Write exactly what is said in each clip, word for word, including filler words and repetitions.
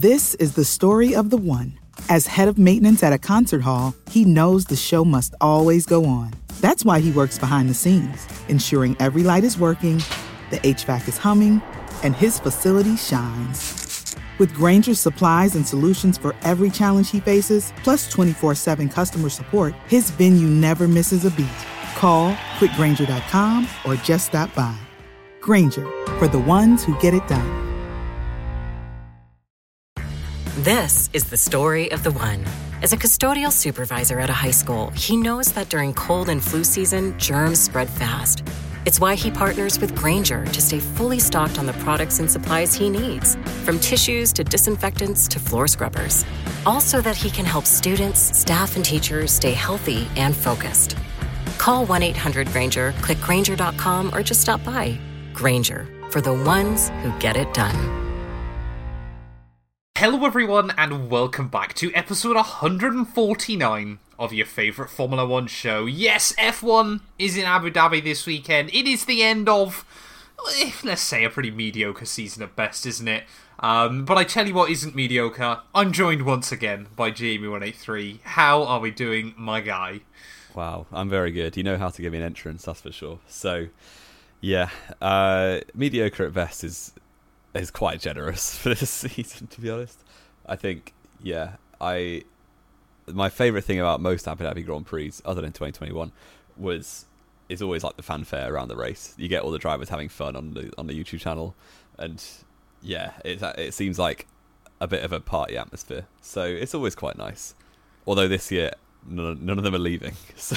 This is the story of the one. As head of maintenance at a concert hall, he knows the show must always go on. That's why he works behind the scenes, ensuring every light is working, the H V A C is humming, and his facility shines. With Grainger's supplies and solutions for every challenge he faces, plus twenty-four seven customer support, his venue never misses a beat. Call quick grainger dot com or just stop by. Grainger, for the ones who get it done. This is the story of the one. As a custodial supervisor at a high school, he knows that during cold and flu season, germs spread fast. It's why he partners with Grainger to stay fully stocked on the products and supplies he needs, from tissues to disinfectants to floor scrubbers. All so that he can help students, staff, and teachers stay healthy and focused. Call one eight hundred Grainger, click grainger dot com, or just stop by. Grainger, for the ones who get it done. Hello everyone and welcome back to episode one hundred forty-nine of your favourite Formula One show. Yes, F one is in Abu Dhabi this weekend. It is the end of, let's say, a pretty mediocre season at best, isn't it? Um, but I tell you what isn't mediocre. I'm joined once again by Jamie one eighty-three. How are we doing, my guy? Wow, I'm very good. You know how to give me an entrance, that's for sure. So, yeah, uh, mediocre at best is... is quite generous for this season, to be honest. I think, yeah, I my favourite thing about most Abu Dhabi Grand Prix, other than twenty twenty-one, was is always like the fanfare around the race. You get all the drivers having fun on the on the YouTube channel, and yeah, it it seems like a bit of a party atmosphere. So it's always quite nice. Although this year none, none of them are leaving, so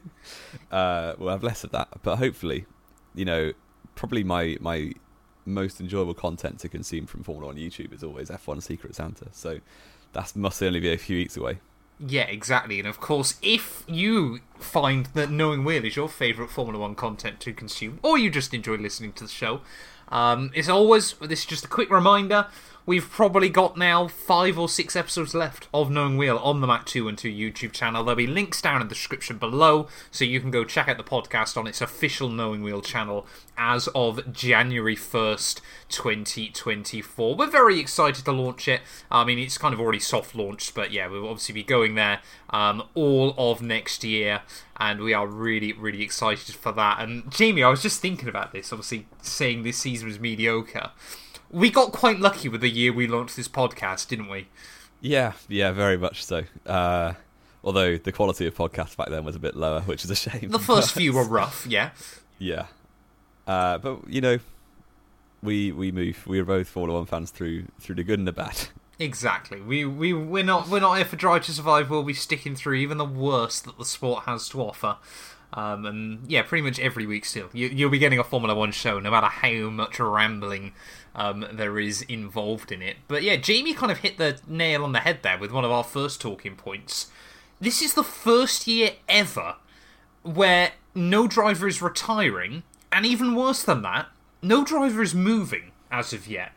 uh, we'll have less of that. But hopefully, you know, probably my my. most enjoyable content to consume from Formula One YouTube is always F one Secret Santa, so that must only be a few weeks away. Yeah, exactly. And of course, if you find that Knowing Wheel is your favourite Formula One content to consume, or you just enjoy listening to the show, um, as always, this is just a quick reminder, we've probably got now five or six episodes left of Knowing Wheel on the Mac two and two YouTube channel. There'll be links down in the description below, so you can go check out the podcast on its official Knowing Wheel channel as of January first, twenty twenty-four. We're very excited to launch it. I mean, it's kind of already soft launched, but yeah, we'll obviously be going there um, all of next year, and we are really, really excited for that. And Jamie, I was just thinking about this, obviously saying this season was mediocre. We got quite lucky with the year we launched this podcast, didn't we? Yeah, yeah, very much so. Uh, although the quality of podcasts back then was a bit lower, which is a shame. The first few were rough, yeah. Yeah. Uh, but, you know, we we move. We are both Formula One fans through through the good and the bad. Exactly. We, we, we're not we're not here for Drive to Survive. We'll be sticking through even the worst that the sport has to offer. Um, and yeah, pretty much every week still. You, you'll be getting a Formula One show, no matter how much rambling um, there is involved in it. But yeah, Jamie kind of hit the nail on the head there with one of our first talking points. This is the first year ever where no driver is retiring, and even worse than that, no driver is moving as of yet.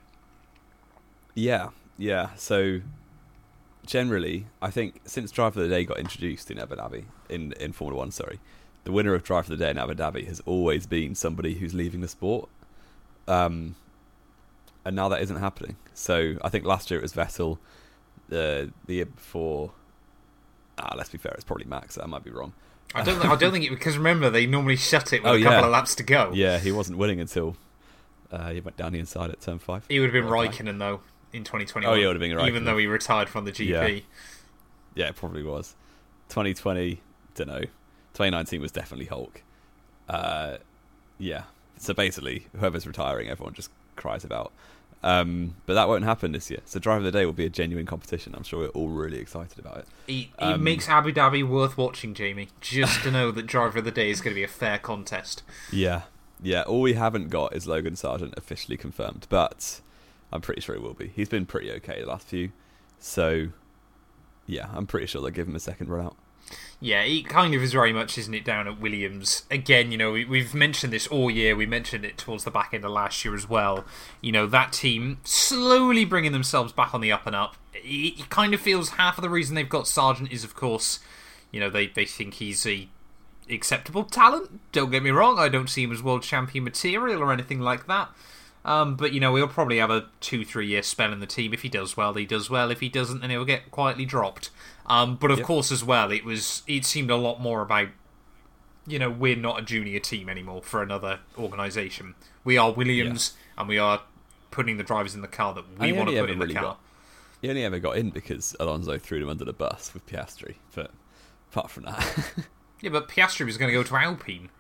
Yeah, yeah. So generally, I think since Drive of the Day got introduced in Abu Dhabi, in, in Formula One, sorry, the winner of Drive of the Day in Abu Dhabi has always been somebody who's leaving the sport. Um, and now that isn't happening. So I think last year it was Vettel. Uh, the year before, ah, let's be fair, it's probably Max. I might be wrong. I don't. I don't think it, because remember they normally shut it with oh, a couple yeah. of laps to go. Yeah, he wasn't winning until uh, he went down the inside at turn five. He would have been okay. Raikkonen though in twenty twenty-one. Oh, he would have been Raikkonen, even though he retired from the G P. Yeah, yeah it probably was. twenty twenty, don't know. twenty nineteen was definitely Hulk. Uh, yeah. So basically, whoever's retiring, everyone just cries about. Um, but that won't happen this year. So Drive of the Day will be a genuine competition. I'm sure we're all really excited about it. It, it um, makes Abu Dhabi worth watching, Jamie, just to know that Driver of the Day is going to be a fair contest. Yeah. Yeah. All we haven't got is Logan Sargent officially confirmed, but I'm pretty sure he will be. He's been pretty okay the last few. So, yeah, I'm pretty sure they'll give him a second run out. Yeah, it kind of is very much, isn't it, down at Williams. Again, you know, we, we've mentioned this all year. We mentioned it towards the back end of last year as well. You know, that team slowly bringing themselves back on the up and up. It, it kind of feels half of the reason they've got Sargent is, of course, you know, they, they think he's a acceptable talent. Don't get me wrong, I don't see him as world champion material or anything like that. Um, but, you know, he'll probably have a two, three year spell in the team. If he does well, he does well. If he doesn't, then he'll get quietly dropped. Um, but, of yep. course, as well, it was it seemed a lot more about, you know, we're not a junior team anymore for another organisation. We are Williams, yeah. and we are putting the drivers in the car that we want to put in really the car. Got, he only ever got in because Alonso threw him under the bus with Piastri. But apart from that... yeah, but Piastri was going to go to Alpine.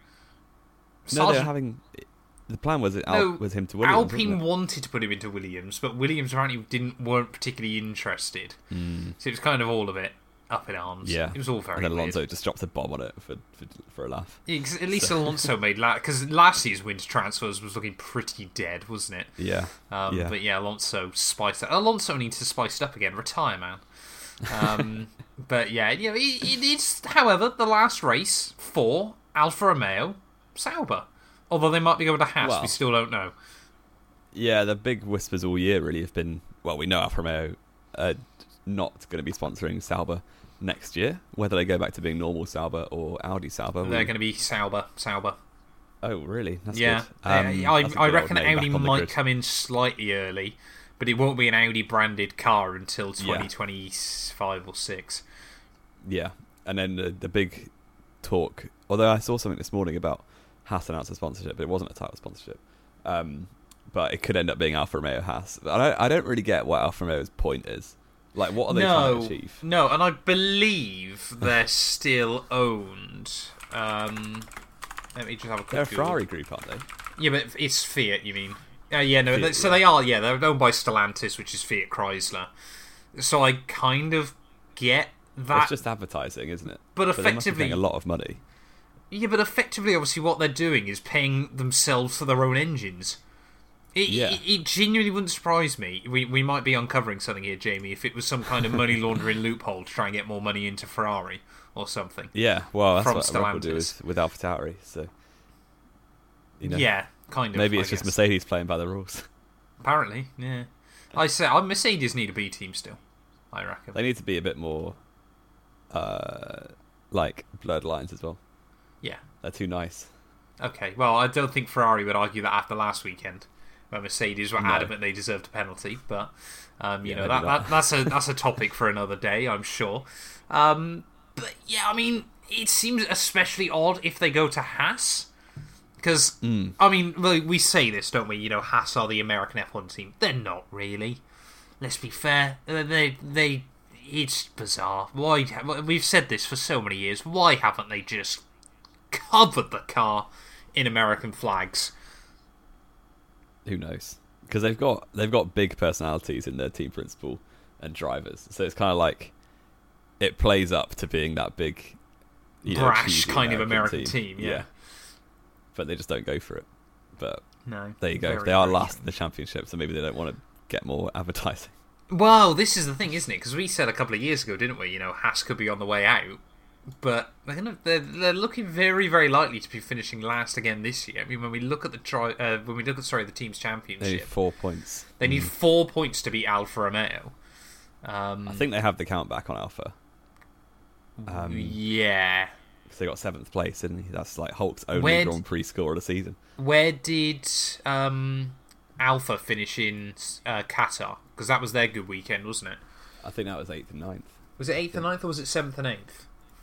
No, Sargent... they were having... The plan was, it Al- no, was him to Williams. Alpine wanted to put him into Williams, but Williams apparently didn't weren't particularly interested. Mm. So it was kind of all of it up in arms. Yeah, it was all very. And then Alonso weird. just dropped a bomb on it for for, for a laugh. Yeah, at least so. Alonso made because la- last year's winter transfers was looking pretty dead, wasn't it? Yeah. Um, yeah. But yeah, Alonso spiced it. Alonso needs to spice it up again. Retire, man. Um, but yeah, you know, it, it, it's however the last race for Alfa Romeo Sauber. Although they might be going to Haas, well, we still don't know. Yeah, the big whispers all year really have been, well, we know Alfa Romeo are not going to be sponsoring Sauber next year. Whether they go back to being normal Sauber or Audi Sauber. They're we... going to be Sauber. Sauber. Oh, really? That's yeah. good. Um, I, that's I reckon Audi might grid. come in slightly early, but it won't be an Audi-branded car until twenty twenty-five yeah. or six. Yeah, and then the, the big talk, although I saw something this morning about Haas announced a sponsorship, but it wasn't a title sponsorship. Um, but it could end up being Alfa Romeo Haas. I don't, I don't really get what Alfa Romeo's point is. Like, what are they no, trying to achieve? No, and I believe they're still owned. Um, let me just have a quick They're a Google. Ferrari group, aren't they? Yeah, but it's Fiat, you mean? Uh, yeah, no, Fiat, they, so yeah. they are, yeah, they're owned by Stellantis, which is Fiat Chrysler. So I kind of get that. It's just advertising, isn't it? But, but effectively... they must be paying a lot of money. Yeah, but effectively, obviously, what they're doing is paying themselves for their own engines. It, yeah. it, it genuinely wouldn't surprise me. We we might be uncovering something here, Jamie, if it was some kind of money laundering loophole to try and get more money into Ferrari or something. Yeah, well, that's from what Stellantis. Red Bull do with, with AlphaTauri. So, you know, yeah, kind of. Maybe I it's just guess. Mercedes playing by the rules. Apparently, yeah. I say uh, Mercedes need a B team still. I reckon they need to be a bit more uh, like blurred lines as well. Yeah. They're too nice. Okay, well, I don't think Ferrari would argue that after last weekend, where Mercedes were no. adamant they deserved a penalty. But um, you yeah, know that, that that's a that's a topic for another day, I'm sure. Um, but yeah, I mean, it seems especially odd if they go to Haas, because mm. I mean, we say this, don't we? You know, Haas are the American F one team. They're not really. Let's be fair. They they it's bizarre. Why we've said this for so many years? Why haven't they just covered the car in American flags? Who knows? Because they've got they've got big personalities in their team principal and drivers, so it's kind of like it plays up to being that big, you know, brash kind American of American team. team. Yeah. yeah, but they just don't go for it. But no, there you go. very, They are very last strange. in the championship, so maybe they don't want to get more advertising. Well, this is the thing, isn't it? Because we said a couple of years ago, didn't we? You know, Haas could be on the way out. But they're, gonna, they're they're looking very very likely to be finishing last again this year. I mean, when we look at the tri- uh, when we look at sorry the team's championship, They need four points. They need mm. four points to beat Alfa Romeo. Um, I think they have the count back on Alfa. Um, yeah, because they got seventh place, didn't he? That's like Hulk's only where Grand Prix score of the season. Where did um, Alfa finish in uh, Qatar? Because that was their good weekend, wasn't it? I think that was eighth and ninth. Was it eighth and ninth, or was it seventh and eighth?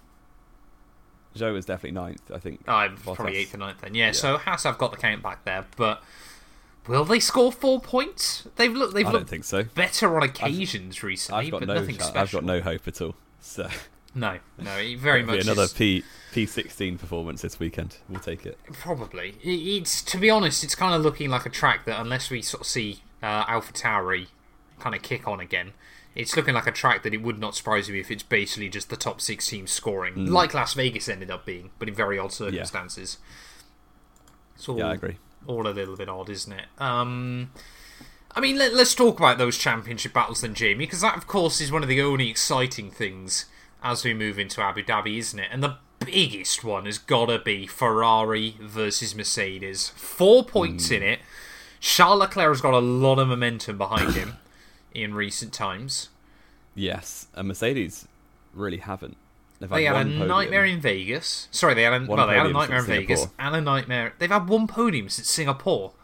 Joe was definitely ninth, I think. Oh, I'm probably eighth and ninth then. Yeah, yeah, so Haas have got the count back there, but will they score four points? They've looked. They've I looked don't think so. better on occasions I've, recently, I've got but no, nothing special. I've got no hope at all. So no, no, it very much be another is, P P sixteen performance this weekend. We'll take it. Probably. It, it's to be honest, it's kind of looking like a track that unless we sort of see uh, AlphaTauri kind of kick on again. It's looking like a track that it would not surprise me if it's basically just the top six teams scoring, mm. like Las Vegas ended up being, but in very odd circumstances. Yeah, it's all, yeah I agree. All a little bit odd, isn't it? Um, I mean, let, let's talk about those championship battles then, Jamie, because that, of course, is one of the only exciting things as we move into Abu Dhabi, isn't it? And the biggest one has got to be Ferrari versus Mercedes. Four points mm. in it. Charles Leclerc has got a lot of momentum behind him. In recent times. Yes, and Mercedes really haven't. They've they had, had a one nightmare in Vegas. Sorry, they had a, well, they had a nightmare in Vegas and a nightmare. They've had one podium since Singapore.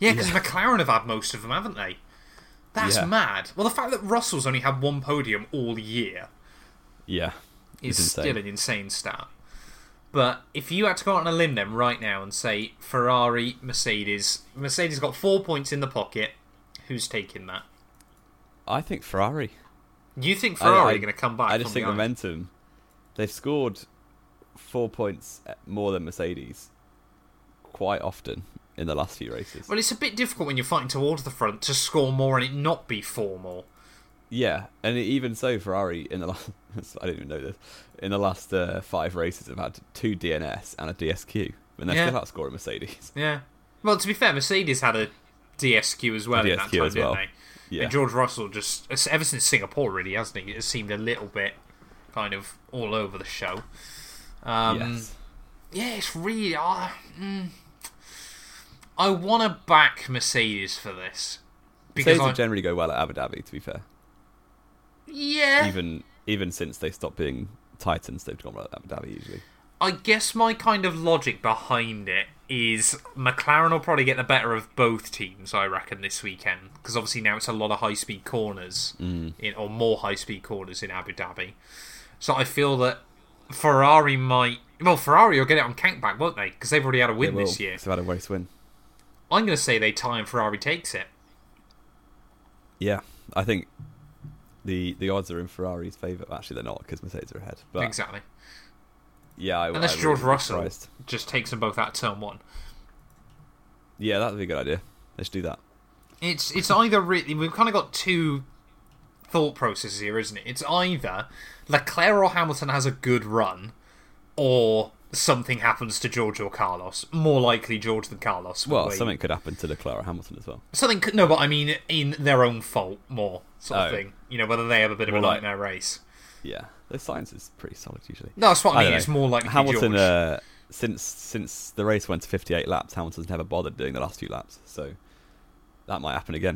Yeah, because Yeah. McLaren have had most of them, haven't they? That's Yeah. mad. Well, the fact that Russell's only had one podium all year Yeah. is It's insane. still an insane stat. But if you had to go out on a limb then right now and say Ferrari, Mercedes, Mercedes got four points in the pocket, who's taking that? I think Ferrari. You think I- Ferrari I- are going to come back? I just from think behind? momentum. They've scored four points more than Mercedes quite often in the last few races. Well, it's a bit difficult when you're fighting towards the front to score more and it not be four more. Yeah, and even so, Ferrari in the last I didn't even know this in the last uh, five races have had two D N S and a D S Q, and they're Yeah. still outscoring Mercedes. Yeah. Well, to be fair, Mercedes had a D S Q as well A in that D S Q time, as didn't well. they? Yeah, And George Russell just, ever since Singapore, really, hasn't he? It seemed a little bit kind of all over the show. Um, yes. Yeah, it's really. Uh, mm, I want to back Mercedes for this. Because Mercedes I, generally go well at Abu Dhabi. To be fair, yeah, even even since they stopped being Titans, they've gone well at Abu Dhabi usually. I guess my kind of logic behind it is McLaren will probably get the better of both teams, I reckon, this weekend. Because obviously now it's a lot of high-speed corners, Mm. in, or more high-speed corners in Abu Dhabi. So I feel that Ferrari might... Well, Ferrari will get it on countback, won't they? Because they've already had a win They will, this year. 'cause they've had a race win. I'm going to say they tie and Ferrari takes it. Yeah, I think the the odds are in Ferrari's favour. Actually, they're not because Mercedes are ahead. But exactly. yeah, I, Unless I George wouldn't be Russell surprised. just takes them both out of turn one. Yeah, that'd be a good idea. Let's do that. It's it's either really we've kind of got two thought processes here, isn't it? It's either Leclerc or Hamilton has a good run, or something happens to George or Carlos. More likely George than Carlos. Well, Wait. something could happen to Leclerc or Hamilton as well. something could, no, but I mean in their own fault more sort of Oh. thing. You know, whether they have a bit of a More like- nightmare race. Yeah, the science is pretty solid usually. No, that's what I, I mean. don't It's know. more likely Hamilton, George. uh, since since the race went to fifty-eight laps, Hamilton's never bothered doing the last few laps, so that might happen again.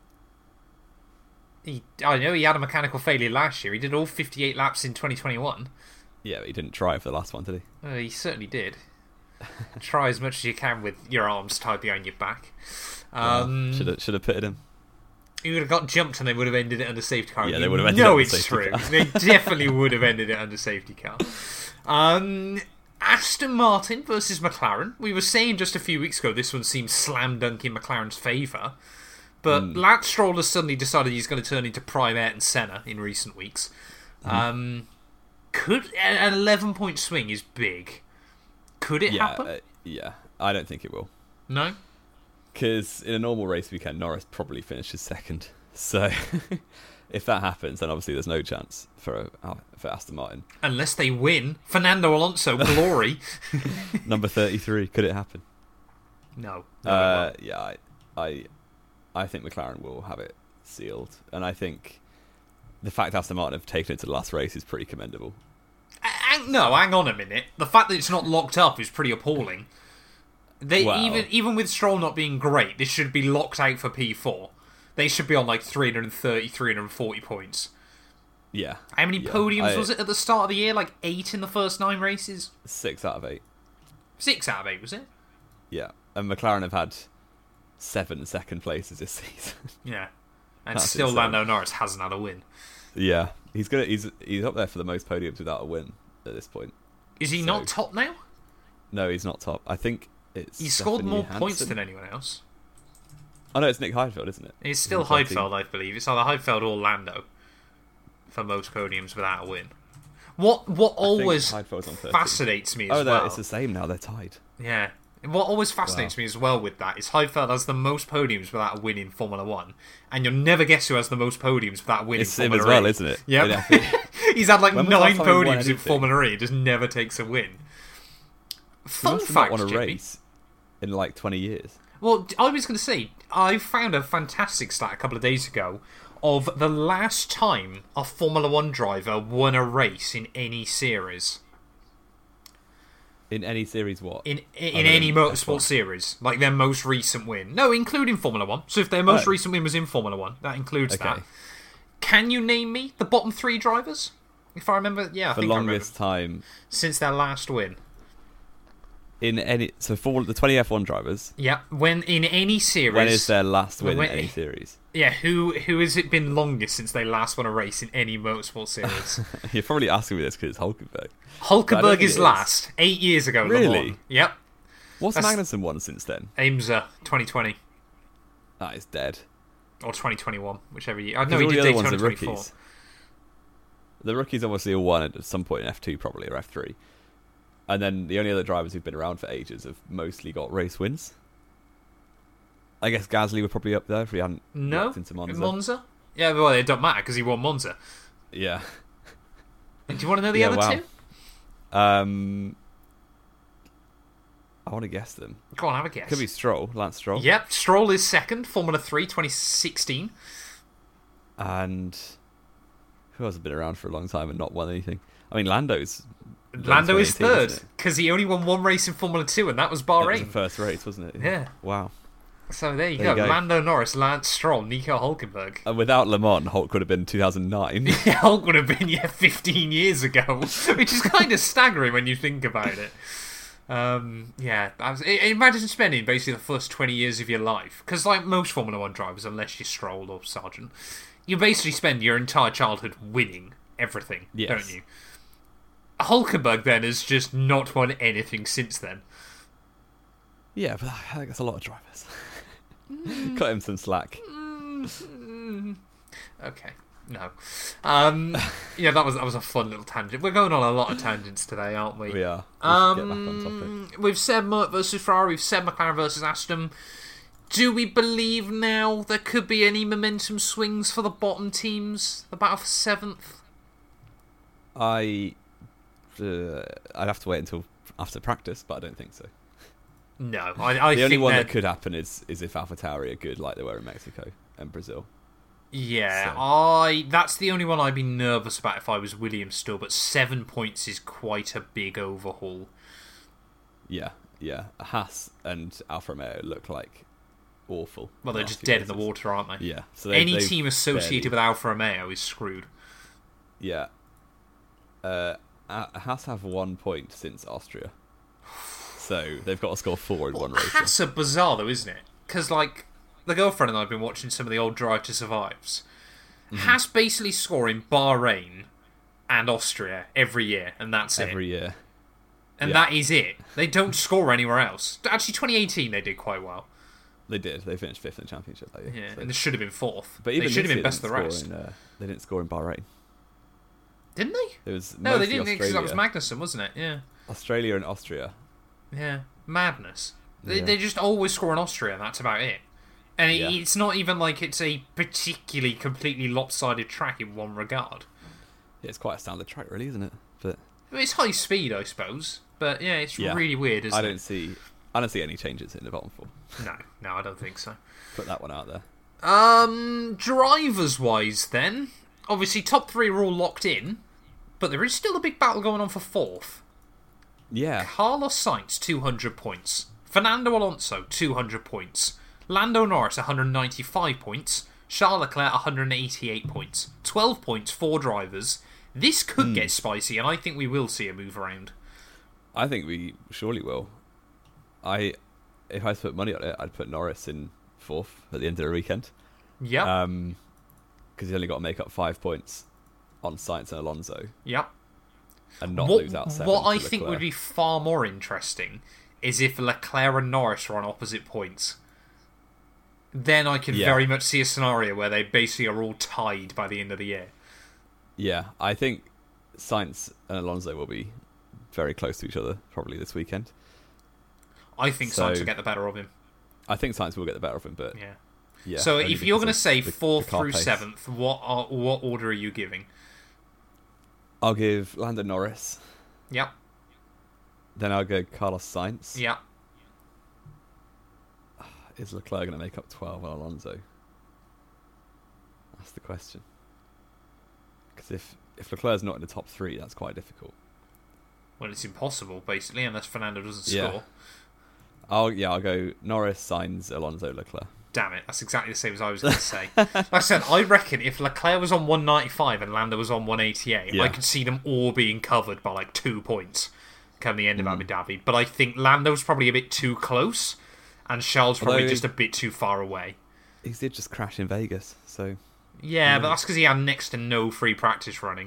He, I know he had a mechanical failure last year. He did all fifty-eight laps in twenty twenty-one. Yeah, but he didn't try for the last one, did he? Uh, he certainly did. Try as much as you can with your arms tied behind your back. Um, should have should have pitted him. He would have got jumped and they would have ended it under safety car. Yeah, You they would have ended know it under it's safety true. car. They definitely would have ended it under safety car. Um, Aston Martin versus McLaren. We were saying just a few weeks ago this one seems slam dunk in McLaren's favour. But Mm. Lance Stroll has suddenly decided he's going to turn into prime Ayrton Senna in recent weeks. Mm. Um, could an eleven point swing is big. Could it Yeah, happen? uh, yeah. I don't think it will. No? Because in a normal race weekend, Norris probably finishes second. So if that happens, then obviously there's no chance for uh, for Aston Martin. Unless they win. Fernando Alonso, glory. Number thirty-three, could it happen? No. no it Uh, won't. yeah, I, I, I think McLaren will have it sealed, and I think the fact Aston Martin have taken it to the last race is pretty commendable. Hang, no, hang on a minute. The fact that it's not locked up is pretty appalling. They Well- even even with Stroll not being great, this should be locked out for P four. They should be on like three thirty, three forty points. Yeah. How many yeah. podiums I- was it at the start of the year? Like eight in the first nine races? Six out of eight. Six out of eight, was it? Yeah, and McLaren have had seven second places this season. Yeah. And That's still insane. Lando Norris hasn't had a win. Yeah, he's gonna he's he's up there for the most podiums without a win at this point. Is he So- not top now? No, he's not top. I think it's. He scored Stephanie more points Hansen. than anyone else. Oh no, it's Nick Heidfeld, isn't it? It's still Number thirteen. Heidfeld, I believe. It's either Heidfeld or Lando for most podiums without a win. What what always Heidfeld's on thirteen. fascinates me as Oh, they're- well. it's the same now. They're tied. Yeah. What always fascinates Wow. me as well with that is Heidfeld has the most podiums without a win in Formula One, and you'll never guess who has the most podiums without a win It's in him Formula as well, E. isn't it? Yep. Yeah. He's had like When was the nine last time he won podiums in anything? Formula E, just never takes a win. He Fun must have fact, not won a Jimmy. race in like twenty years. Well, I was going to say, I found a fantastic stat a couple of days ago of the last time a Formula One driver won a race in any series. In any series, what? In in Other any than F one? motorsport series. Like their most recent win. No, including Formula One. So if their most Oh. recent win was in Formula One, that includes Okay. that. Can you name me the bottom three drivers? If I remember, yeah, I The think I remember. longest time. Since their last win. in any so for the twenty F one drivers. Yeah, when in any series. When is their last win when, in any series? Yeah, who who has it been longest since they last won a race in any motorsport series? You're probably asking me this because it's Hulkenberg. Hulkenberg is, is last eight years ago. Really? Le Mans. Yep. What's That's Magnussen won since then? Aimsa twenty twenty That is dead. or twenty twenty-one, whichever year. I know All he the did other Daytona ones are twenty-four. rookies. The rookies obviously all won at some point in F two probably, or F three. And then the only other drivers who've been around for ages have mostly got race wins. I guess Gasly would probably up there if he hadn't No, walked into Monza. Monza. Yeah, well, it don't matter because he won Monza. Yeah. Do you want to know the Yeah, other wow. two? Um, I want to guess them. Go on, have a guess. Could be Stroll, Lance Stroll. Yep, Stroll is second, Formula three, twenty sixteen. And who else has been around for a long time and not won anything? I mean, Lando's... Lando is twenty eighteen, third isn't it? because he only won one race in Formula two, and that was That was Bahrain. the first race, wasn't it? Yeah. Wow. So there you, There go. you go. Lando Norris, Lance Stroll, Nico Hulkenberg. And without Le Mans, Hulk would have been two thousand nine. Yeah, Hulk would have been, yeah, fifteen years ago, which is kind of staggering when you think about it. Um, yeah, I was, I- imagine spending basically the first twenty years of your life, because like most Formula one drivers, unless you're Stroll or Sargent, you basically spend your entire childhood winning everything, Yes. don't you? Hulkenberg then has just not won anything since then. Yeah, but I think that's a lot of drivers. Cut him some slack. Okay, no. Um, yeah, that was that was a fun little tangent. We're going on a lot of tangents today, aren't we? We are. We should get back on Um, topic. we've said Merc versus Ferrari, we've said McLaren versus Aston. Do we believe now there could be any momentum swings for the bottom teams? The battle for seventh? I, uh, I'd have to wait until after practice, but I don't think so. No, I, I the think only one that that could happen is, is if AlphaTauri are good like they were in Mexico and Brazil. Yeah, So- I that's the only one I'd be nervous about if I was Williams still, but seven points is quite a big overhaul. Yeah, yeah. Haas and Alfa Romeo look like awful. Well, they're last just few dead in the races. water, aren't they? Yeah. So they, Any they've team associated barely- with Alfa Romeo is screwed. Yeah. Uh, Ha- Haas have one point since Austria. So they've got to score four in Well, one race. Haas are bizarre, though, isn't it? Because, like, the girlfriend and I have been watching some of the old Drive to Survives. Mm-hmm. Haas basically score in Bahrain and Austria every year, and that's Every it. year. And yeah. that is it. They don't score anywhere else. Actually, twenty eighteen they did quite well. They did. They finished fifth in the championship that year. Yeah, so- and they should have been fourth. But even they should this have been year best they of the didn't rest. score in, uh, they didn't score in Bahrain. Didn't they? It was No, they mostly didn't, because that was Australia. Magnussen, wasn't it? Yeah. Australia and Austria. Yeah. Madness. They, Yeah. they just always score in Austria, and that's about it. And it, Yeah. it's not even like it's a particularly completely lopsided track in one regard. Yeah, it's quite a standard track, really, isn't it? But I mean, it's high speed, I suppose. But yeah, it's Yeah. really weird, isn't I don't it? see. I don't see any changes in the bottom four. No, no, I don't think so. Put that one out there. Um, drivers wise, then, obviously top three are all locked in, but there is still a big battle going on for fourth. Yeah. Carlos Sainz, two hundred points. Fernando Alonso, two hundred points. Lando Norris, one hundred ninety-five points. Charles Leclerc, one hundred eighty-eight points. twelve points, four drivers. This could Hmm. get spicy, and I think we will see a move around. I think we surely will. I, if I had to put money on it, I'd put Norris in fourth at the end of the weekend. Yep, Um, because he's only got to make up five points on Sainz and Alonso yep. and not What, lose out seven. what to I think Leclerc. would be far more interesting is if Leclerc and Norris are on opposite points. Then I can Yeah. very much see a scenario where they basically are all tied by the end of the year. Yeah, I think Sainz and Alonso will be very close to each other probably this weekend. I think So- Sainz will get the better of him. I think Sainz will get the better of him, but Yeah. yeah. so only if you're going to because say of the- fourth the car through pace. seventh, what are, what order are you giving? I'll give Lando Norris. Yep. Then I'll go Carlos Sainz. Yep. Is Leclerc going to make up twelve on Alonso? That's the question. Because if, if Leclerc's not in the top three, that's quite difficult. Well, it's impossible, basically, unless Fernando doesn't Yeah. score. I'll yeah, I'll go Norris, Sainz, Alonso, Leclerc. Damn it, that's exactly the same as I was going to say. Like I said, I reckon if Leclerc was on one ninety-five and Lando was on one eighty-eight, Yeah. I could see them all being covered by like two points. come the end of Mm. Abu Dhabi. But I think Lando's probably a bit too close, and Charles probably Although- just a bit too far away. He did just crash in Vegas, so Yeah, but that's because he had next to no free practice running.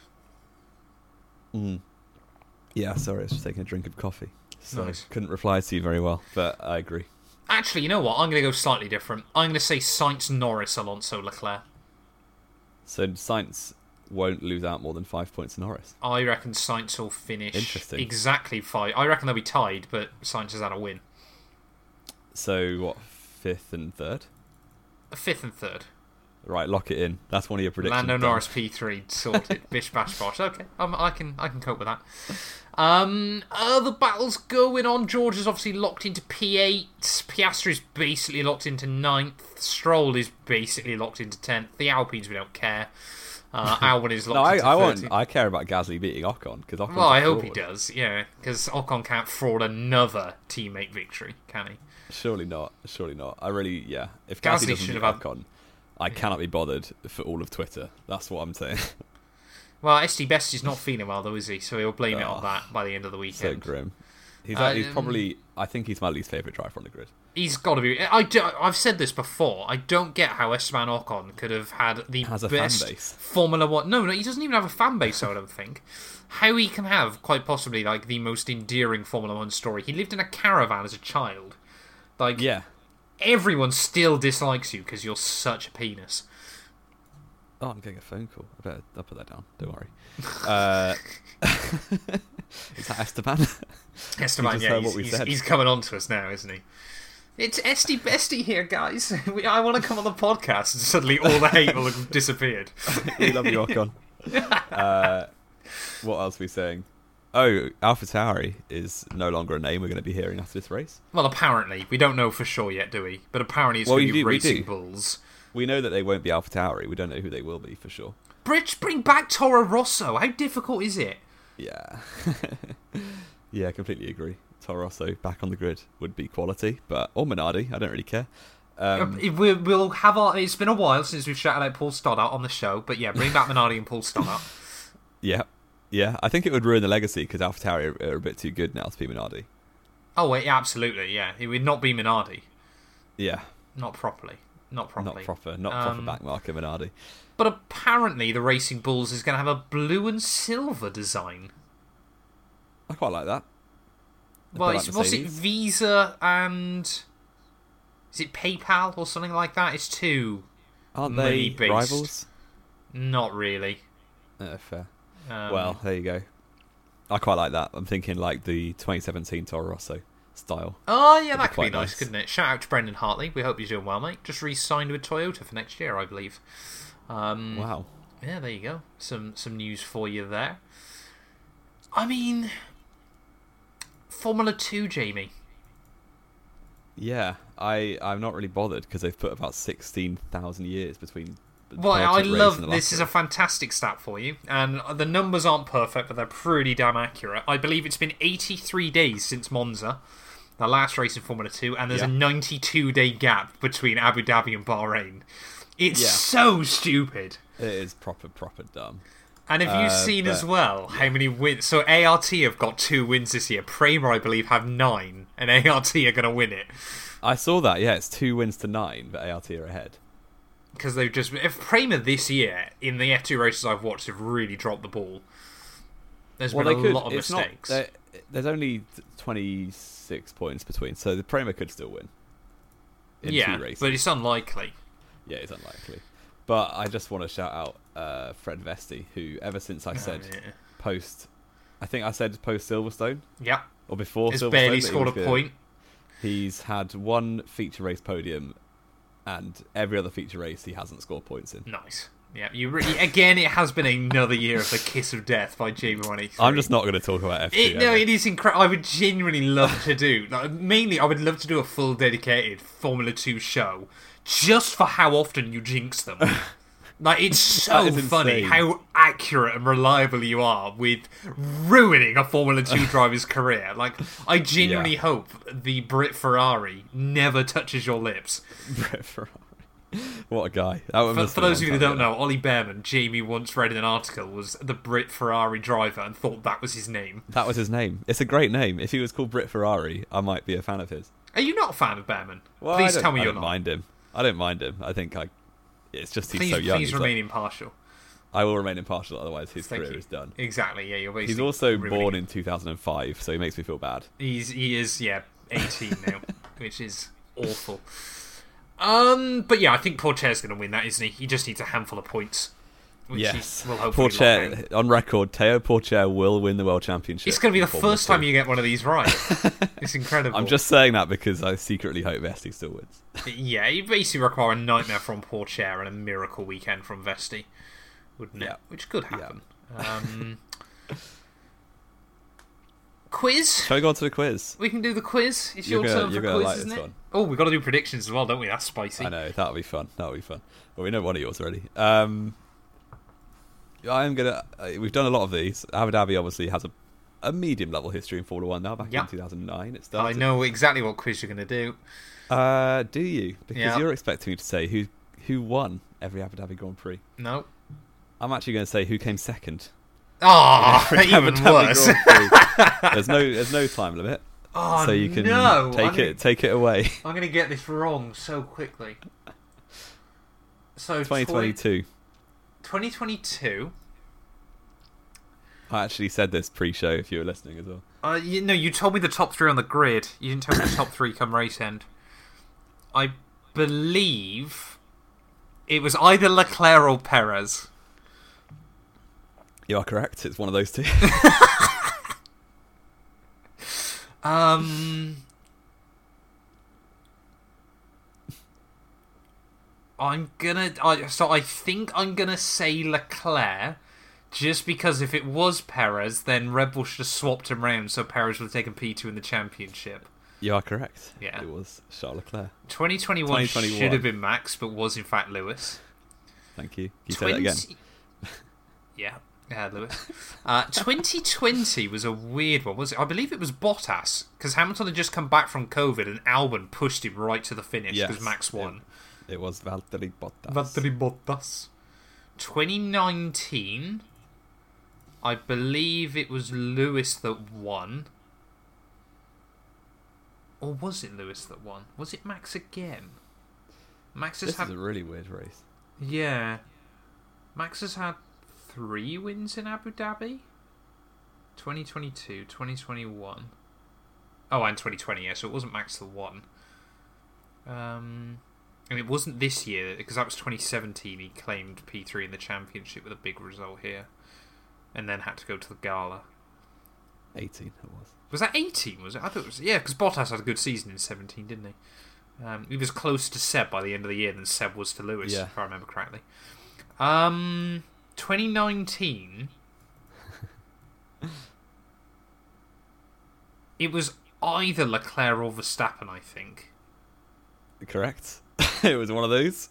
mm. yeah. Sorry, I was just taking a drink of coffee, so Nice. couldn't reply to you very well. But I agree. Actually, you know what? I'm going to go slightly different. I'm going to say Sainz, Norris, Alonso, Leclerc. So Sainz won't lose out more than five points to Norris. I reckon Sainz will finish Interesting. exactly five. I reckon they'll be tied, but Sainz has had a win. So what? Fifth and third. A fifth and third. Right, lock it in. That's one of your predictions. Lando done. Norris P three sorted. Bish bash bosh. Okay, um, I can I can cope with that. Um, other battles going on. George is obviously locked into P eight. Piastri is basically locked into ninth. Stroll is basically locked into tenth. The Alpines, we don't care. Uh, Albon is locked No, I, into I want. thirteenth. I care about Gasly beating Ocon because Ocon. Well, I hope he does. Yeah, because Ocon can't fraud another teammate victory, can he? Surely not. Surely not. I really, yeah. If Gasly Gasly doesn't should beat have had- Ocon, I cannot be bothered for all of Twitter. That's what I'm saying. Well, S D Best is not feeling well, though, is he? So he'll blame it Oh, on that by the end of the so weekend. grim. He's, Um, he's probably. I think he's my least favorite driver on the grid. He's got to be. I do, I've said this before. I don't get how Esteban Ocon could have had the Has a fan best base. Formula One. No, no, he doesn't even have a fan base. I don't think. How he can have quite possibly like the most endearing Formula One story. He lived in a caravan as a child. Like Yeah. everyone still dislikes you because you're such a penis. Oh, I'm getting a phone call. I better I'll put that down. Don't worry. Uh, is that Esteban? Esteban, just yeah, heard he's, what we he's, said. he's coming on to us now, isn't he? It's Esty Bestie here, guys. We, I want to come on the podcast, and suddenly all the hate will have disappeared. We love you, Ocon. Uh, what else are we saying? Oh, AlphaTauri is no longer a name we're going to be hearing after this race. Well, apparently. We don't know for sure yet, do we? But apparently it's Well, going you to be do- we Racing do. Bulls. We know that they won't be AlphaTauri. We don't know who they will be for sure. Bridge, bring back Toro Rosso. How difficult is it? Yeah. Yeah, I completely agree. Toro Rosso back on the grid would be quality, but or Minardi, I don't really care. Um, Uh, we, we'll have our... It's been a while since we've shouted out Paul Stoddart on the show, but yeah, bring back Minardi and Paul Stoddart. yeah, yeah. I think it would ruin the legacy because AlphaTauri are, are a bit too good now to be Minardi. Oh, wait, absolutely, yeah. It would not be Minardi. Yeah, Not properly. Not properly. not proper, not Um, proper backmarker Minardi. But apparently the Racing Bulls is going to have a blue and silver design. I quite like that. A Well, bit it's, like what's it? Mercedes. Visa and... Is it PayPal or something like that? It's two. Aren't they money-based. rivals? Not really. Uh, fair. Um, Well, there you go. I quite like that. I'm thinking like the twenty seventeen Toro Rosso style. Oh, yeah, That'd that be could be quite nice, nice. couldn't it? Shout out to Brendan Hartley. We hope you're doing well, mate. Just re-signed with Toyota for next year, I believe. Um, Wow. Yeah, there you go. Some some news for you there. I mean, Formula two, Jamie. Yeah, I I'm not really bothered because they've put about sixteen thousand years between. the Well, I penultimate race love and the this last is a race. fantastic stat for you, and the numbers aren't perfect, but they're pretty damn accurate. I believe it's been eighty-three days since Monza, the last race in Formula two, and there's Yeah. a ninety-two day gap between Abu Dhabi and Bahrain. It's Yeah. so stupid. It is proper proper dumb. And have you Uh, seen as but- well how many wins? So A R T have got two wins this year. Prema, I believe, have nine, and A R T are going to win it. I saw that. Yeah, it's two wins to nine, but A R T are ahead. Because they've just... If Prema this year, in the F two races I've watched, have really dropped the ball. There's Well, been they a could. lot of it's mistakes. not. there- There's only twenty-six points between, so the Prema could still win. In yeah, two races. but it's unlikely. Yeah, it's unlikely. But I just want to shout out uh, Fred Vesti, who ever since I said Oh, yeah. post, I think I said post Silverstone Yeah, or before he's Silverstone, barely that he scored a was gonna- point. He's had one feature race podium, and every other feature race he hasn't scored points in. Nice. Yeah, you really, again, it has been another year of the kiss of death by Jamie one eighty-three. I'm just not going to talk about F two. It, no, ever. it is incredible. I would genuinely love to do. Like, mainly, I would love to do a full dedicated Formula Two show just for how often you jinx them. Like, it's so That is funny insane. how accurate and reliable you are with ruining a Formula Two driver's career. Like, I genuinely Yeah. hope the Brit Ferrari never touches your lips. Brett Ferrari. What a guy. That For, must for have those of been you that a long don't time know, ago. Ollie Behrman, Jamie once read in an article, was the Brit Ferrari driver and thought that was his name. That was his name. It's a great name. If he was called Brit Ferrari, I might be a fan of his. Are you not a fan of Behrman? Well, I Please don't- tell me I you're don't not. mind him. I don't mind him. I think I. It's just he's Please, so young. please He's remain like- impartial. I will remain impartial, otherwise his Thank career you. is done. Exactly, yeah, you're basically... He's also ruining born it. in two thousand five, so he makes me feel bad. He's, he is, yeah, eighteen now, which is awful. Um, But yeah, I think Pourchaire's going to win that, isn't he? He just needs a handful of points. Which Yes. he will hopefully lock Pourchaire, down. on record, Teo Pourchaire will win the World Championship. It's going to be in the Formula first two. time you get one of these right. It's incredible. I'm just saying that because I secretly hope Vesti still wins. Yeah, you basically require a nightmare from Pourchaire and a miracle weekend from Vesti, wouldn't it? Yeah. Which could happen. Um, quiz? Shall we go on to the quiz? We can do the quiz. It's You're your gonna- turn for you're gonna quiz, like isn't this it? one. Oh, we've got to do predictions as well, don't we? That's spicy. I know, that'll be fun. That'll be fun. Well, we know one of yours already. Um, I'm gonna. Uh, we've done a lot of these. Abu Dhabi obviously has a, a medium level history in Formula One now. Back Yep. in two thousand nine, it I started. know exactly what quiz you're going to do. Uh, do you? Because Yeah. you're expecting me to say who who won every Abu Dhabi Grand Prix. No. I'm actually going to say who came second. Oh, Every Abu even Dhabi worse. Grand Prix. there's no there's no time limit, Oh, so you can no. take I'm gonna, it take it away. I'm going to get this wrong so quickly. So, twenty twenty-two. twenty twenty-two. I actually said this pre-show if you were listening as well. Uh, you know, you told me the top three on the grid. You didn't tell me the top three come race end. I believe it was either Leclerc or Perez. You are correct. It's one of those two. Um, I'm gonna. I, so I think I'm gonna say Leclerc, just because if it was Perez, then Red Bull should have swapped him round, so Perez would have taken P two in the championship. You are correct. Yeah. It was Charles Leclerc. twenty twenty-one, twenty twenty-one should have been Max, but was in fact Lewis. Thank you. Can you say that again? Yeah, yeah, Lewis. Uh, twenty twenty was a weird one, was it? I believe it was Bottas, because Hamilton had just come back from COVID and Albon pushed him right to the finish because Yes, Max won. It, it was Valtteri Bottas. Valtteri Bottas. twenty nineteen, I believe it was Lewis that won. Or was it Lewis that won? Was it Max again? Max has This had... is a really weird race. Yeah. Max has had three wins in Abu Dhabi? twenty twenty-two, twenty twenty-one. Oh, and twenty twenty, yeah, so it wasn't Max that won. Um, and it wasn't this year, because that was twenty seventeen. He claimed P three in the championship with a big result here. And then had to go to the gala. eighteen it was. Was that eighteen, was it? I thought it was... Yeah, because Bottas had a good season in seventeen, didn't he? Um, he was close to Seb by the end of the year than Seb was to Lewis, Yeah. if I remember correctly. Um, twenty nineteen... it was either Leclerc or Verstappen, I think. Correct. It was one of those.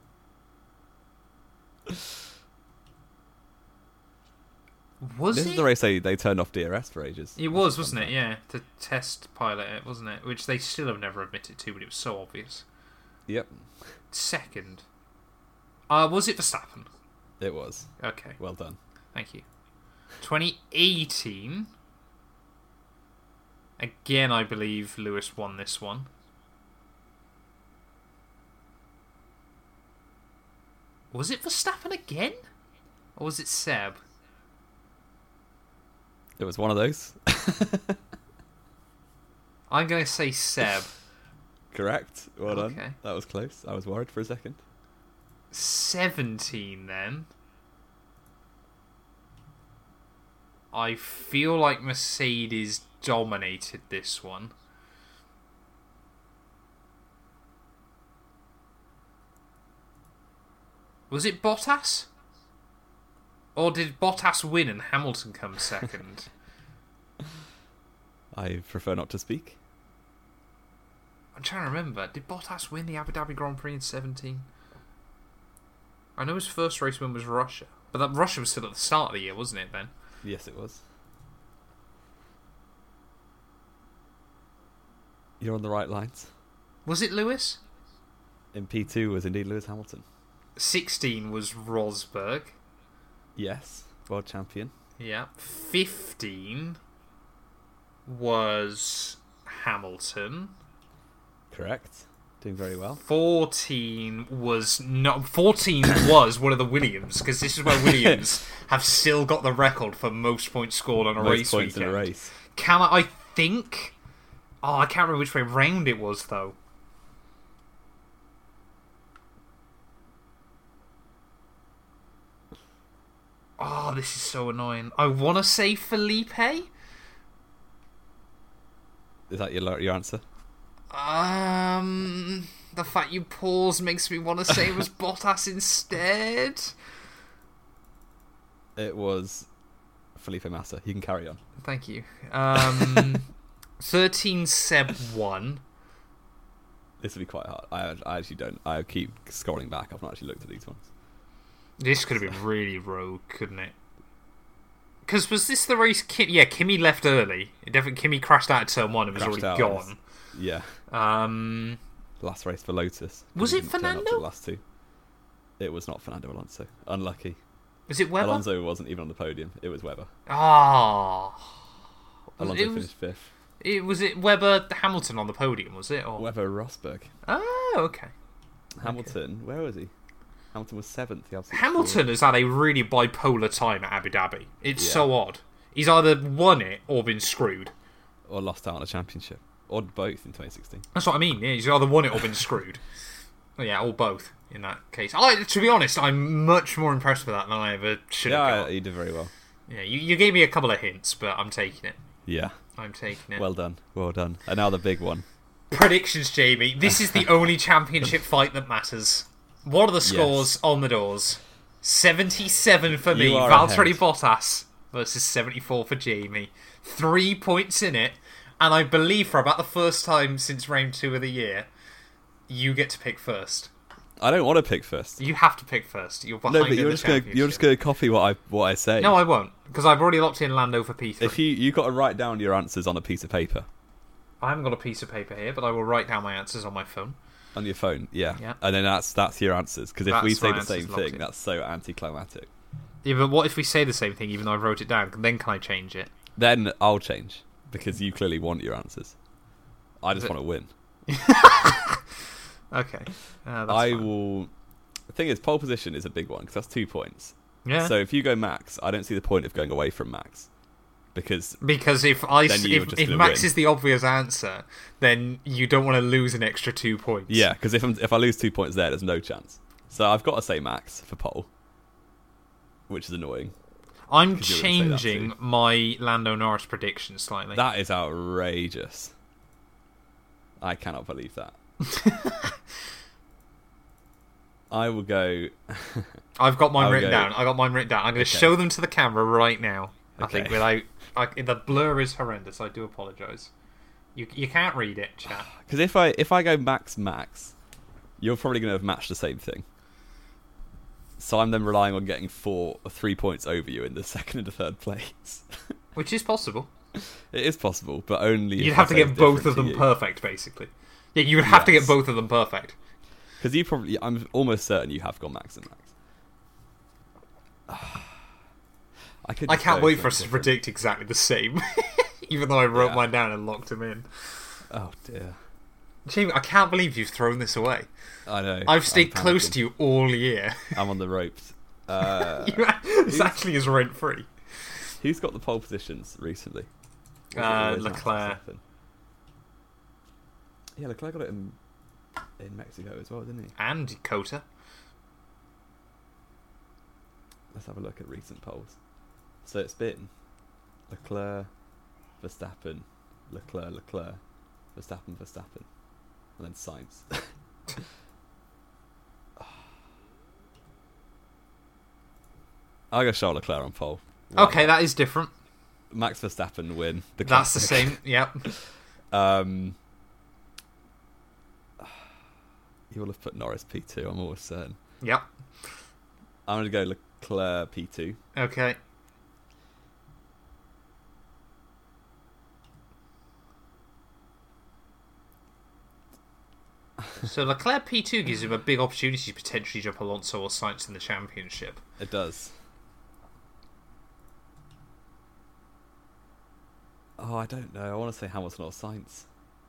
Was This it? is the race they, they turned off D R S for ages. It was, wasn't it? Yeah, to test pilot it, wasn't it? Which they still have never admitted to, but it was so obvious. Yep, Second. Uh, was it Verstappen? it was. Okay. Well done. Thank you. twenty eighteen. Again, I believe Lewis won this one. Was it Verstappen again? Or was it Seb? It was one of those. I'm going to say Seb. Correct. Well done. Okay. That was close. I was worried for a second. seventeen then. I feel like Mercedes dominated this one. Was it Bottas? Or did Bottas win and Hamilton come second? I prefer not to speak. I'm trying to remember. Did Bottas win the Abu Dhabi Grand Prix in seventeen? I know his first race win was Russia. But that Russia was still at the start of the year, wasn't it, then? Yes, it was. You're on the right lines. Was it Lewis? In P two was indeed Lewis Hamilton. sixteen was Rosberg. Yes, world champion. Yeah. fifteen was Hamilton. Correct. Doing very well. fourteen was not. fourteen was one of the Williams, because this is where Williams have still got the record for most points scored on a Most race points weekend. in a race. Can I, I think. Oh, I can't remember which way round it was, though. Oh, this is so annoying. I want to say Felipe. Is that your your answer? Um, the fact you pause makes me want to say it was Bottas instead. It was Felipe Massa. You can carry on. Thank you. Um, thirteen Seb won. This will be quite hard. I, I actually don't. I keep scrolling back. I've not actually looked at these ones. This could have been really rogue, couldn't it? Because was this the race? Kim, yeah, Kimi left early. It definitely Kimi crashed out at turn one and was Crashed already out. gone. Yeah. Um, Last race for Lotus. Was He it didn't turn up to Fernando? the last two. It was not Fernando Alonso. Unlucky. was it Webber? Alonso wasn't even on the podium. It was Webber. Ah, Alonso it was, finished fifth. it was it Webber Hamilton on the podium, was it? Or Webber Rosberg. oh, okay. Hamilton. Where was he? Hamilton was seventh. He absolutely Hamilton scored. has had a really bipolar time at Abu Dhabi. It's Yeah. so odd. He's either won it or been screwed. Or lost out on a championship. Or both in twenty sixteen. That's what I mean. Yeah, he's either won it or been screwed. Well, yeah, or both in that case. I, to be honest, I'm much more impressed with that than I ever should have Yeah, got. he did very well. Yeah, you, you gave me a couple of hints, but I'm taking it. Yeah. I'm taking it. Well done. Well done. And now the big one. Predictions, Jamie. This is the only championship fight that matters. What are the scores Yes. on the doors? seventy-seven for me, You are Valtteri ahead. Bottas, versus seventy-four for Jamie. Three points in it, and I believe for about the first time since round two of the year, you get to pick first. I don't want to pick first. You have to pick first. You're behind No, but in you're the just gonna championship. you're just gonna copy what I what I say. No, I won't, because I've already locked in Lando for P three. If you you got to write down your answers on a piece of paper I haven't got a piece of paper here, but I will write down my answers on my phone. on your phone, yeah, Yeah. and then that's that's your answers. Because if we That's say my the answers same locked thing, in. that's so anticlimactic. Yeah, but what if we say the same thing even though I wrote it down? Then can I change it? Then I'll change because you clearly want your answers. I just But- want to win. Okay. Uh, that's I fine. will. The thing is, pole position is a big one because that's two points. Yeah. So if you go max, I don't see the point of going away from max because Because if I Then s- you're if, just if gonna Max win. is the obvious answer, then you don't want to lose an extra two points. yeah, because if I'm, if I lose two points there, there's no chance. So I've got to say max for pole, which is annoying. I'm 'Cause you're gonna say that changing too. my Lando Norris prediction slightly. That is outrageous. I cannot believe that. I will go. I've got mine I'll written go- down. I got mine written down. I'm going to Okay. show them to the camera right now. I think Okay. without I, the blur is horrendous. I do apologise. You you can't read it, chat. Because if I if I go max max, you're probably going to have matched the same thing. So I'm then relying on getting four or three points over you in the second and the third place. Which is possible. It is possible, but only You'd if have I to say get it's both different of to them you. perfect, basically. Yeah, you would have to get Yes. both of them perfect. Because you probably, I'm almost certain you have gone max and max. I could. I just can't go wait for for us to something predict exactly the same. Even though I wrote Yeah. mine down and locked them in. different. Oh dear. Jamie, I can't believe you've thrown this away. I know. I've stayed I'm close panicking. to you all year. I'm on the ropes. Uh, You- this actually is rent free. who's got the pole positions recently? Was it Uh, always Max Leclerc. Verstappen? Yeah, Leclerc got it in in Mexico as well, didn't he? And Dakota. Let's have a look at recent polls. So it's been Leclerc, Verstappen, Leclerc, Leclerc, Verstappen, Verstappen, and then Sainz. I'll go Charles Leclerc on pole. Why Okay, not? that is different. Max Verstappen win. The That's the classic. same. Yep. Um, you will have put Norris P two. I'm almost certain. Yep. I'm going to go Leclerc P two. Okay. So Leclerc P two gives him a big opportunity to potentially jump Alonso or Sainz in the championship. It does. Oh, I don't know. I want to say Hamilton or Sainz.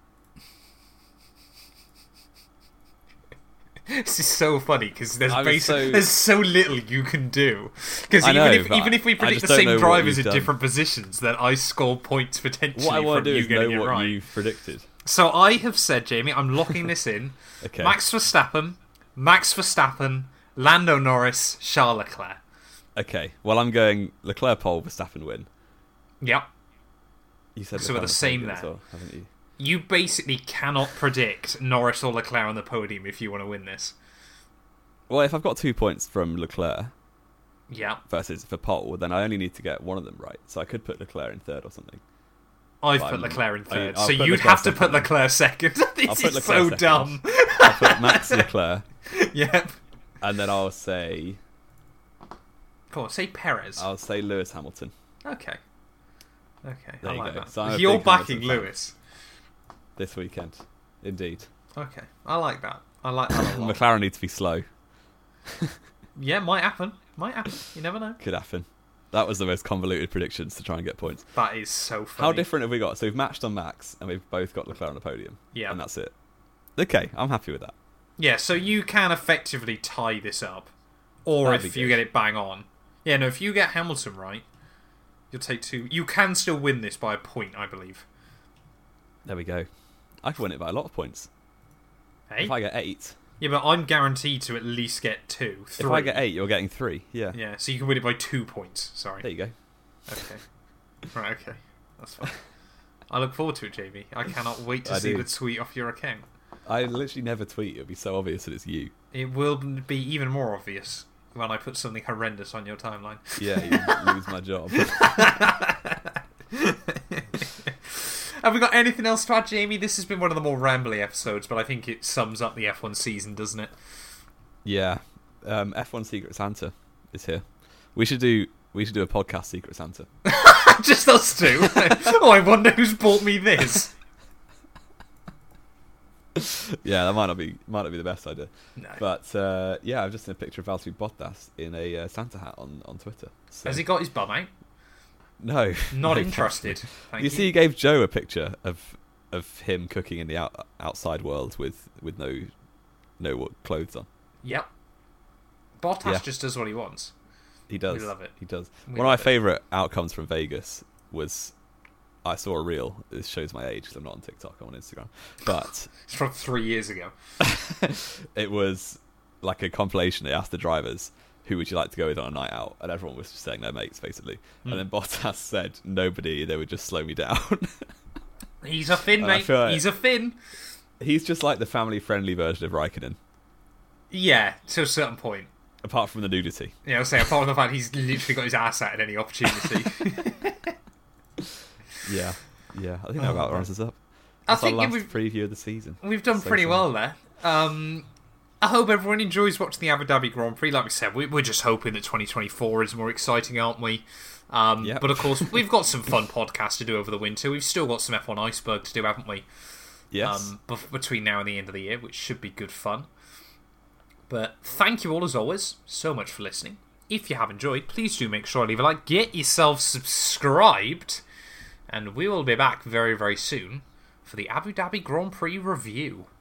This is so funny because there's I was basically so- there's so little you can do. Because I even know, if but even if we I predict just the don't know same what drivers you've at done. different positions, then I score points potentially What I want from to do you is getting know it what right. you've predicted. So I have said, Jamie, I'm locking this in. Okay. Max Verstappen, Max Verstappen, Lando Norris, Charles Leclerc. Okay. Well, I'm going Leclerc pole, Verstappen win. Yep. You said So we're the Leclerc same podium as there. well, haven't you? You basically cannot predict Norris or Leclerc on the podium if you want to win this. Well, if I've got two points from Leclerc Yeah. versus for pole, then I only need to get one of them right. So I could put Leclerc in third or something. I've But put I'm- Leclerc in I- third, I'll so put you'd Leclerc have to put second. Leclerc second. this I'll put is Leclerc so second. dumb. I'll put Max Leclerc, Yep. and then I'll say Come on, say Perez. I'll say Lewis Hamilton Okay. Okay, There I you like go. that. So I'm a You're big backing Hamilton fan. Lewis. this weekend. Indeed. Okay, I like that. I like that a lot. McLaren need to be slow. Yeah, might happen. Might happen. You never know. Could happen. That was the most convoluted predictions to try and get points. That is so funny. How different have we got? So we've matched on Max, and we've both got Leclerc on the podium. Yeah. And that's it. Okay, I'm happy with that. Yeah, so you can effectively tie this up. Or That'd if be you good. get it bang on. Yeah, no, if you get Hamilton right, you'll take two. You can still win this by a point, I believe. There we go. I could win it by a lot of points. Hey? If I get eight. Yeah, but I'm guaranteed to at least get two. Three. If I get eight, you're getting three. Yeah. Yeah, so you can win it by two points. Sorry. There you go. Okay. Right, okay. That's fine. I look forward to it, Jamie. I cannot wait to I see do. the tweet off your account. I literally never tweet. It'll be so obvious that it's you. It will be even more obvious when I put something horrendous on your timeline. Yeah, you lose my job. Have we got anything else to add, Jamie? This has been one of the more rambly episodes, but I think it sums up the F one season, doesn't it? Yeah. Um, F one Secret Santa is here. We should do we should do a podcast Secret Santa. Just us two. Oh, I wonder who's bought me this. Yeah, that might not be might not be the best idea. No. But uh, yeah, I've just seen a picture of Valtteri Bottas in a uh, Santa hat on, on Twitter. So, Has he got his bum out? no, Not no, interested. thankfully. Thank you you. see, he gave Joe a picture of of him cooking in the out, outside world with, with no no what, clothes on. Yep. Bottas Yeah. just does what he wants. He does. We love it. He does. We One of my love it. favourite outcomes from Vegas was I saw a reel. This shows my age because I'm not on TikTok. I'm on Instagram. But It's from three years ago. it was like a compilation. They asked the drivers, who would you like to go with on a night out? And everyone was just saying their mates, basically. Mm. And then Bottas said, nobody. They would just slow me down. He's a Finn, And I mate. feel like- He's a Finn. He's just like the family-friendly version of Raikkonen, Yeah, to a certain point. apart from the nudity. Yeah, I'll say, apart from the fact he's literally got his ass out at any opportunity. Yeah. Yeah. I think Oh, that about man. runs us up. I That's think our last we've, preview of the season. we've done So pretty sad. well there. Um, I hope everyone enjoys watching the Abu Dhabi Grand Prix. Like we said, we, we're just hoping that twenty twenty-four is more exciting, aren't we? Um, Yep. But of course, we've got some fun podcasts to do over the winter. We've still got some F one Iceberg to do, haven't we? Yes. Um, bef- between now and the end of the year, which should be good fun. But thank you all, as always, so much for listening. If you have enjoyed, please do make sure to leave a like, get yourself subscribed, and we will be back very, very soon for the Abu Dhabi Grand Prix review.